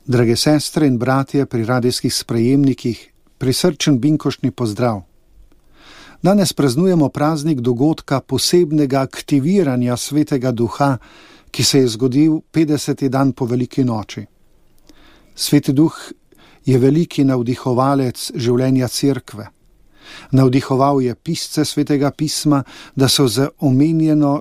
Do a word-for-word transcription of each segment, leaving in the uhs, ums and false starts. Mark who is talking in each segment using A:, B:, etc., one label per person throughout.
A: Drage sestre in bratje pri radijskih sprejemnikih, prisrčen binkoštni pozdrav. Danes praznujemo praznik dogodka posebnega aktiviranja Svetega Duha, ki se je zgodil petdeseti dan po Veliki noči. Sveti Duh je veliki navdihovalec življenja cerkve. Navdihoval je pisce Svetega pisma, da so za omenjeno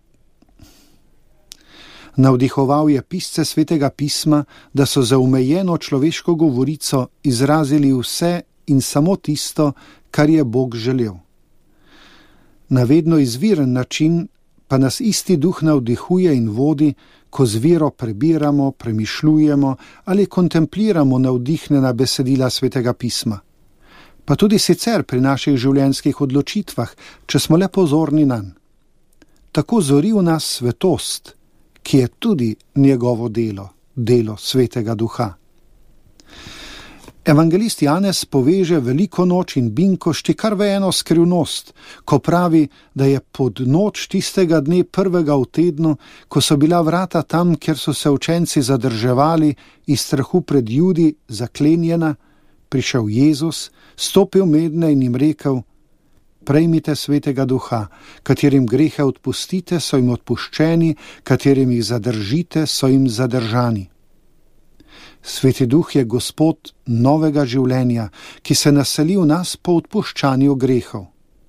A: Navdihoval je pisce Svetega pisma, da so za omejeno človeško govorico izrazili vse in samo tisto, kar je Bog želel. Na vedno izviren način pa nas isti Duh navdihuje in vodi, ko z vero prebiramo, premišljujemo ali kontempliramo navdihnjena besedila Svetega pisma. Pa tudi sicer pri naših življenjskih odločitvah, če smo le pozorni nanj. Tako zori v nas svetost, ki je tudi njegovo delo, delo Svetega Duha. Evangelist Janez poveže Veliko noč in binkošti kar v eno skrivnost, ko pravi, da je pod noč tistega dne prvega v tednu, ko so bila vrata tam, kjer so se učenci zadrževali iz strahu pred Judi zaklenjena, prišel Jezus, stopil medne in jim rekel: Prejmite Svetega Duha, katerim grehe odpustite, so jim odpuščeni, katerim jih zadržite, so jim zadržani. Sveti Duh je Gospod novega življenja, ki se naseli v nas po odpuščanju grehov.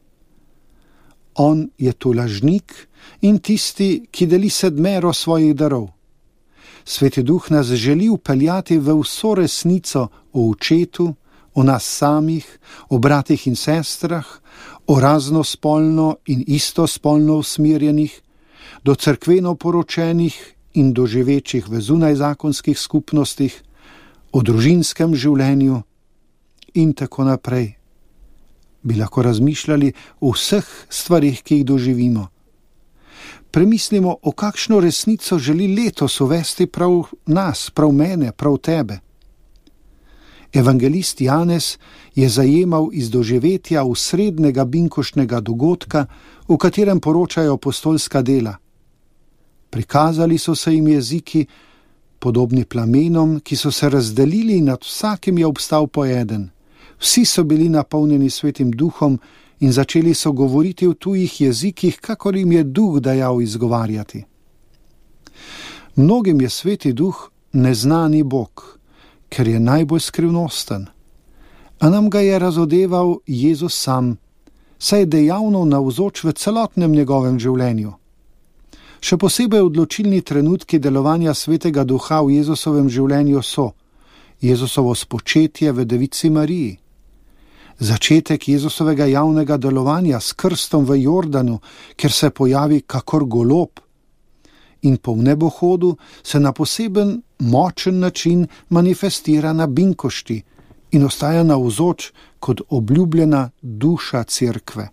A: On je tu lažnik in tisti, ki deli sedmero svojih darov. Sveti Duh nas želi vpeljati v vso resnico o očetu, o nas samih, o bratih in sestrah, o raznospolno in istospolno usmerjenih, do cerkveno poročenih in doživečih v zunajzakonskih skupnostih, o družinskem življenju in tako naprej. Bi lahko razmišljali o vseh stvarih, ki jih doživimo. Premislimo, o kakšno resnico želi letos uvesti prav nas, prav mene, prav tebe. Evangelist Janez je zajemal iz doživetja osrednjega binkoštnega dogodka, v katerem poročajo apostolska dela. Prikazali so se jim jeziki, podobni plamenom, ki so se razdelili in nad vsakim je obstal po eden. Vsi so bili napolnjeni Svetim Duhom in začeli so govoriti v tujih jezikih, kakor jim je Duh dajal izgovarjati. Mnogim je Sveti Duh neznani Bog, ker je najbolj skrivnosten. A nam ga je razodeval Jezus sam, saj je dejavno navzoč v celotnem njegovem življenju. Še posebej odločilni trenutki delovanja Svetega Duha v Jezusovem življenju so Jezusovo spočetje v Devici Mariji, začetek Jezusovega javnega delovanja s krstom v Jordanu, kjer se pojavi kakor golob, in po nebohodu se na poseben močen način manifestira na binkošti in ostaja navzoč kot obljubljena duša cerkve.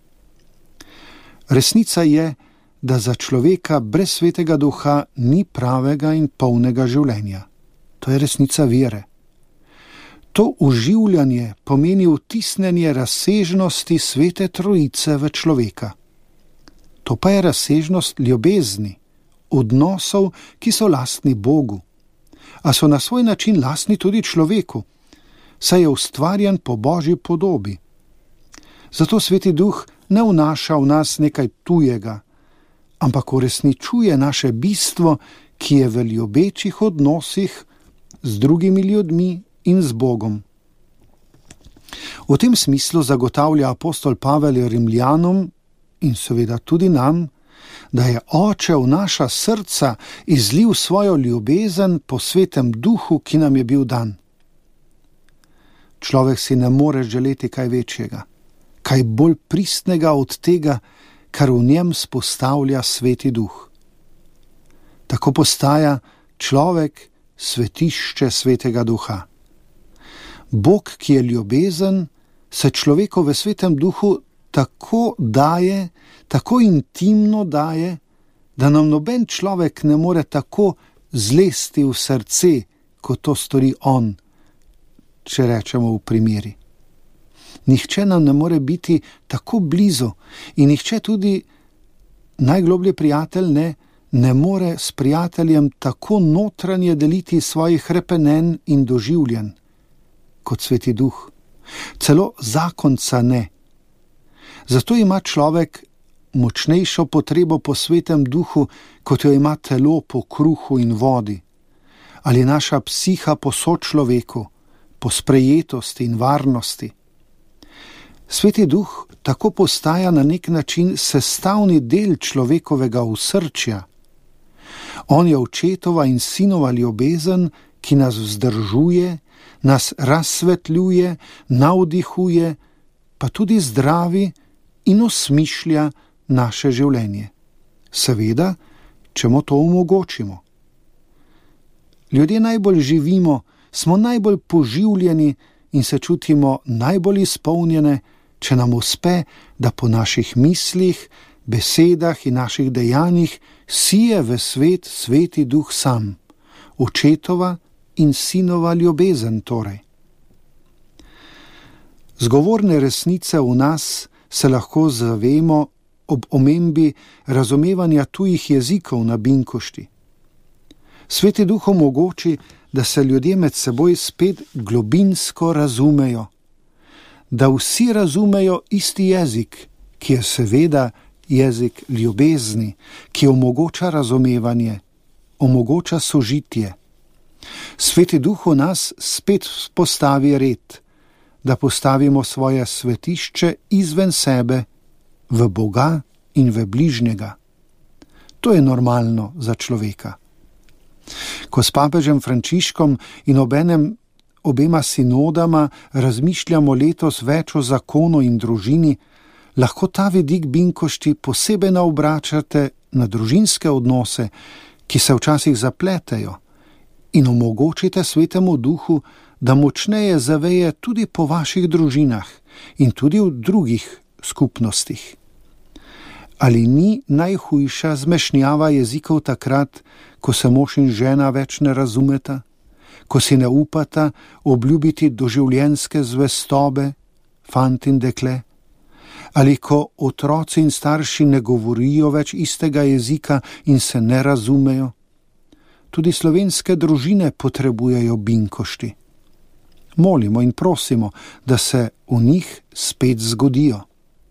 A: Resnica je, da za človeka brez Svetega Duha ni pravega in polnega življenja. To je resnica vere. To oživljanje pomeni vtisnjenje razsežnosti Svete Trojice v človeka. To pa je razsežnost ljubezni, odnosov, ki so lastni Bogu, a so na svoj način lastni tudi človeku, saj je ustvarjen po Božji podobi. Zato Sveti Duh ne vnaša v nas nekaj tujega, ampak uresničuje naše bistvo, ki je v ljubečih odnosih z drugimi ljudmi in z Bogom. V tem smislu zagotavlja apostol Pavel Rimljanom in seveda tudi nam, da je Oče v naša srca izlil svojo ljubezen po Svetem Duhu, ki nam je bil dan. Človek si ne more želeti kaj večjega, kaj bolj pristnega od tega, kar v njem spostavlja Sveti Duh. Tako postaja človek svetišče Svetega Duha. Bog, ki je ljubezen, se človeku v Svetem Duhu tako daje, tako intimno daje, da nam noben človek ne more tako zlesti v srce, kot to stori on, če rečemo v primeri. Nihče nam ne more biti tako blizu in nihče tudi najgloblji prijatelj ne ne more s prijateljem tako notranje deliti svojih hrepenenj in doživljenj kot Sveti Duh. Celo zakonca ne. Zato ima človek močnejšo potrebo po Svetem Duhu, kot jo ima telo po kruhu in vodi, ali naša psiha po sočloveku, po sprejetosti in varnosti. Sveti Duh tako postaja na nek način sestavni del človekovega osrčja. On je očetova in sinova ljubezen, ki nas vzdržuje, nas razsvetljuje, navdihuje, pa tudi zdravi in osmišlja naše življenje. Seveda, če mu to omogočimo. Ljudje najbolj živimo, smo najbolj poživljeni in se čutimo najbolj izpolnjene, če nam uspe, da po naših mislih, besedah in naših dejanjih sije v svet Sveti Duh sam, očetova in sinova ljubezen torej. Zgovorne resnice v nas se lahko zavemo ob omembi razumevanja tujih jezikov na Binkošti. Sveti Duh omogoči, da se ljudje med seboj spet globinsko razumejo, da vsi razumejo isti jezik, ki je seveda jezik ljubezni, ki omogoča razumevanje, omogoča sožitje. Sveti Duh v nas spet postavi red, da postavimo svoje svetišče izven sebe, v Boga in v bližnjega. To je normalno za človeka. Ko s papežem Frančiškom in obenem obema sinodama razmišljamo letos več o zakonu in družini, lahko ta vidik Binkošti posebej naobračate na družinske odnose, ki se včasih zapletejo, in omogočite Svetemu Duhu, da močneje zaveje tudi po vaših družinah in tudi v drugih skupnostih. Ali ni najhujša zmešnjava jezikov takrat, ko se mož in žena več ne razumeta, ko si ne upata obljubiti doživljenjske zvestobe, fant in dekle, ali ko otroci in starši ne govorijo več istega jezika in se ne razumejo? Tudi slovenske družine potrebujejo Binkošti. Molimo in prosimo, da se v njih spet zgodijo.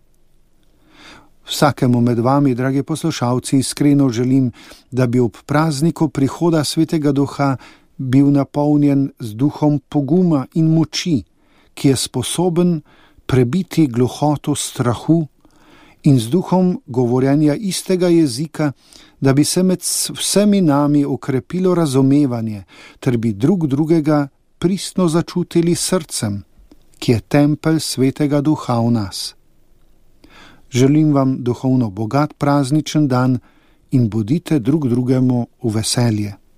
A: Vsakemu med vami, dragi poslušalci, iskreno želim, da bi ob prazniku prihoda Svetega Duha bil napolnjen z duhom poguma in moči, ki je sposoben prebiti gluhoto strahu, in z duhom govorjenja istega jezika, da bi se med vsemi nami okrepilo razumevanje, ter bi drug drugega pristno začutili srcem, ki je tempelj Svetega Duha v nas. Želim vam duhovno bogat prazničen dan in bodite drug drugemu v veselje.